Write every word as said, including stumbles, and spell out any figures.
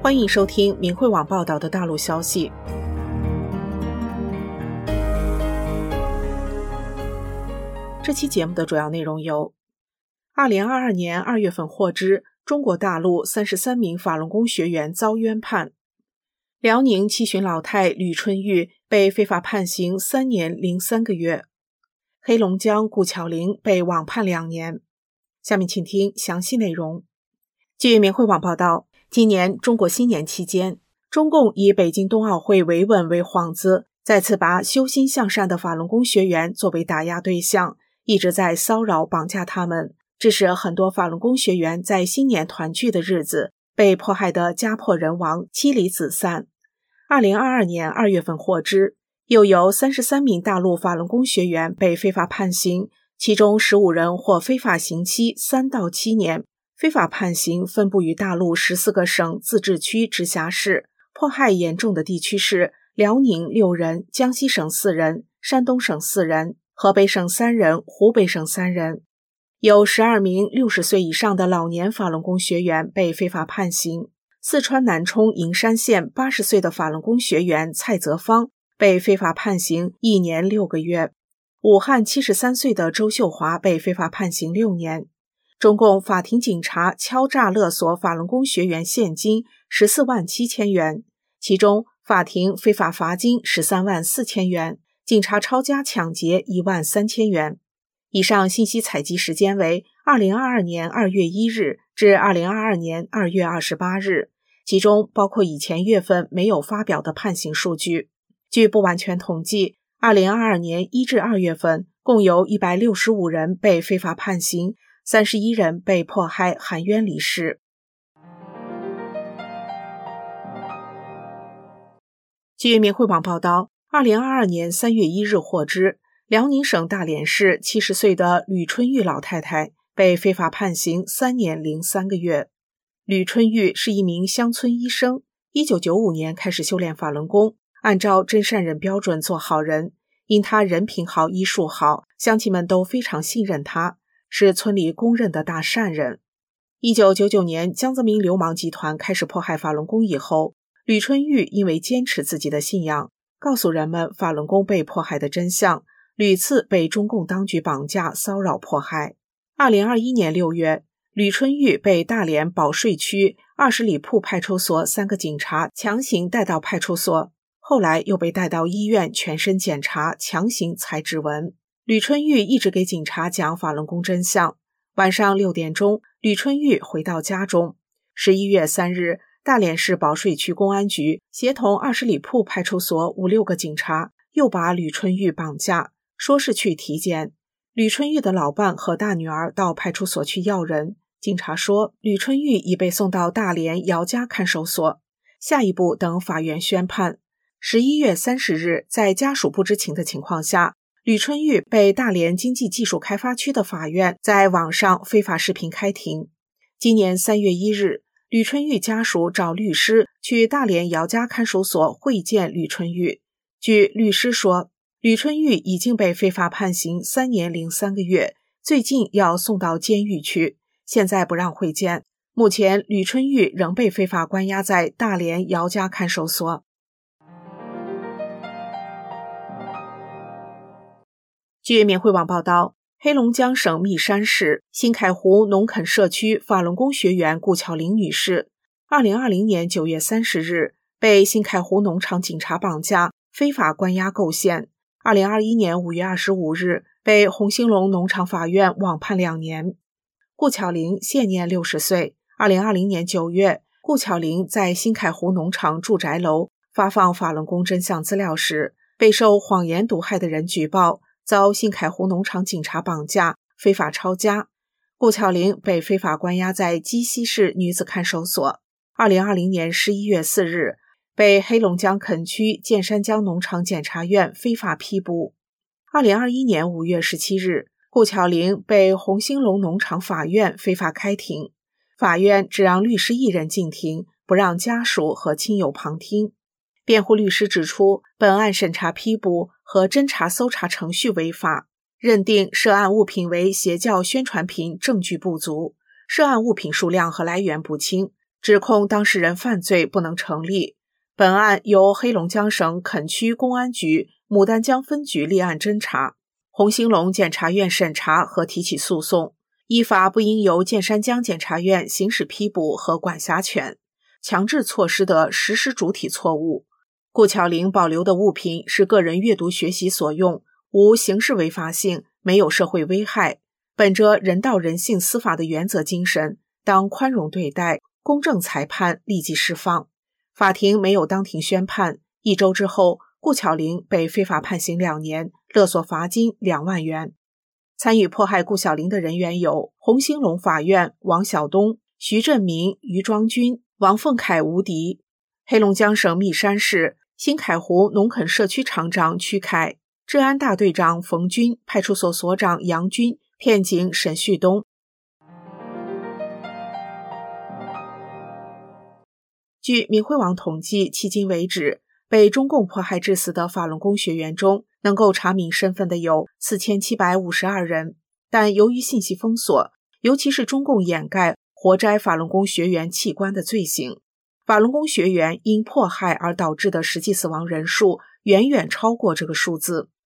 欢迎收听明慧网报道的大陆消息。这期节目的主要内容有：二零二二年二月份获知，中国大陆三十三名法轮功学员遭冤判；辽宁七旬老太吕春玉被非法判刑三年零三个月；黑龙江顾巧玲被网判两年。下面请听详细内容。据明慧网报道，今年中国新年期间，中共以北京冬奥会维稳为幌子，再次把修心向善的法轮功学员作为打压对象，一直在骚扰绑架他们，致使很多法轮功学员在新年团聚的日子被迫害得家破人亡，妻离子散。二零二二年二月份获知，又有三十三名大陆法轮功学员被非法判刑，其中十五人获非法刑期三到七年。非法判刑分布于大陆十四个省、自治区、直辖市，迫害严重的地区是辽宁六人、江西省四人、山东省四人、河北省三人、湖北省三人。有十二名六十岁以上的老年法轮功学员被非法判刑。四川南充营山县八十岁的法轮功学员蔡泽芳被非法判刑一年六个月。武汉七十三岁的周秀华被非法判刑六年。中共法庭警察敲诈勒索法轮功学员现金十四万七千元，其中法庭非法罚金十三万四千元，警察抄家抢劫一万三千元。以上信息采集时间为二零二二年二月一日至二零二二年二月二十八日，其中包括以前月份没有发表的判刑数据。据不完全统计，二零二二年一至二月份共有一百六十五人被非法判刑，三十一人被迫害含冤离世。据明慧网报道，二零二二年三月一日获知，辽宁省大连市七十岁的吕春玉老太太被非法判刑三年零三个月。吕春玉是一名乡村医生，一九九五年开始修炼法轮功，按照真善人标准做好人，因他人品好、医术好，乡亲们都非常信任他，是村里公认的大善人。一九九九年江泽民流氓集团开始迫害法轮功以后，吕春玉因为坚持自己的信仰，告诉人们法轮功被迫害的真相，屡次被中共当局绑架、骚扰、迫害。二零二一年六月，吕春玉被大连保税区二十里铺派出所三个警察强行带到派出所，后来又被带到医院全身检查，强行采指纹。吕春玉一直给警察讲法轮功真相。晚上六点钟，吕春玉回到家中。十一月三日，大连市保税区公安局协同二十里铺派出所五六个警察又把吕春玉绑架，说是去体检。吕春玉的老伴和大女儿到派出所去要人，警察说吕春玉已被送到大连姚家看守所，下一步等法院宣判。十一月三十日，在家属不知情的情况下，吕春玉被大连经济技术开发区的法院在网上非法视频开庭。今年三月一日，吕春玉家属找律师去大连姚家看守所会见吕春玉。据律师说，吕春玉已经被非法判刑三年零三个月，最近要送到监狱去，现在不让会见。目前吕春玉仍被非法关押在大连姚家看守所。据明慧网报道，黑龙江省密山市新凯湖农垦社区法轮功学员顾巧玲女士，二零二零年九月三十日被新凯湖农场警察绑架，非法关押构陷。二零二一年五月二十五日被红兴隆农场法院网判两年。顾巧玲现年六十岁。二零二零年九月，顾巧玲在新凯湖农场住宅楼发放法轮功真相资料时，备受谎言毒害的人举报，遭新凯湖农场警察绑架，非法抄家。顾巧玲被非法关押在鸡西市女子看守所。二零二零年十一月四日，被黑龙江垦区建山江农场检察院非法批捕。二零二一年五月十七日，顾巧玲被红兴隆农场法院非法开庭，法院只让律师一人进庭，不让家属和亲友旁听。辩护律师指出，本案审查批捕和侦查搜查程序违法，认定涉案物品为邪教宣传品，证据不足，涉案物品数量和来源不清， 指控当事人犯罪不能成立。本案由黑龙江省垦区公安局牡丹江分局立案侦查，红星龙检察院审查和提起诉讼，依法不应由建山江检察院行使批捕和管辖权，强制措施的实施主体错误。顾巧玲保留的物品是个人阅读学习所用，无刑事违法性，没有社会危害。本着人道人性司法的原则精神，当宽容对待，公正裁判，立即释放。法庭没有当庭宣判，一周之后，顾巧玲被非法判刑两年，勒索罚金两万元。参与迫害顾巧玲的人员有红星龙法院王晓东、徐振明、于庄军、王凤凯、吴迪；黑龙江省密山市新凯湖农垦社区厂长曲凯、治安大队长冯军、派出所所长杨军、片警沈旭东。据明慧网统计，迄今为止，被中共迫害致死的法轮功学员中，能够查明身份的有四千七百五十二人，但由于信息封锁，尤其是中共掩盖活摘法轮功学员器官的罪行，法轮功学员因迫害而导致的实际死亡人数远远超过这个数字。